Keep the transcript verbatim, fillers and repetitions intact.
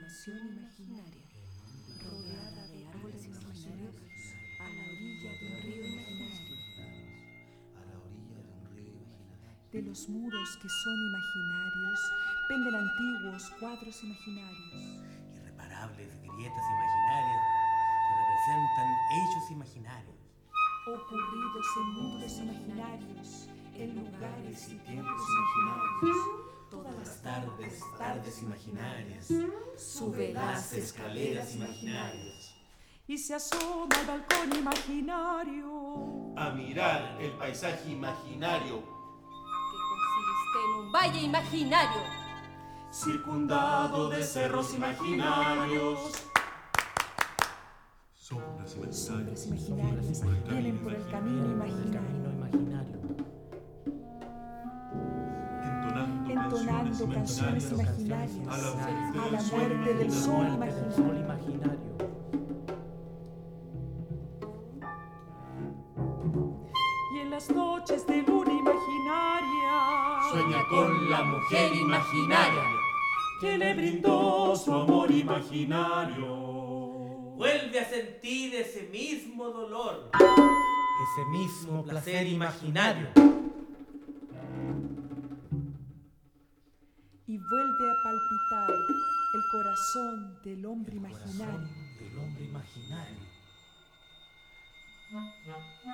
mansión imaginaria, rodeada de árboles imaginarios, a la orilla de un río imaginario. A la orilla de un río imaginario. De los muros que son imaginarios, penden antiguos cuadros imaginarios. Irreparables grietas imaginarias que representan hechos imaginarios. Ocurridos en mundos imaginarios, en lugares y tiempos imaginarios. Todas las tardes, tardes imaginarias, sube las escaleras imaginarias y se asoma al balcón imaginario a mirar el paisaje imaginario que consiste en un valle imaginario circundado de cerros imaginarios. Sombras Sombras imaginarias imaginarias vienen por el camino imaginario, entonando, entonando canciones imaginarias a la muerte, a la del, muerte del sol imaginario. imaginario. Y en las noches de luna imaginaria Sueña con la mujer imaginaria que le brindó su amor imaginario. Vuelve a sentir ese mismo dolor, Ese mismo placer imaginario. Y vuelve a palpitar el corazón del hombre imaginario. Del hombre imaginario.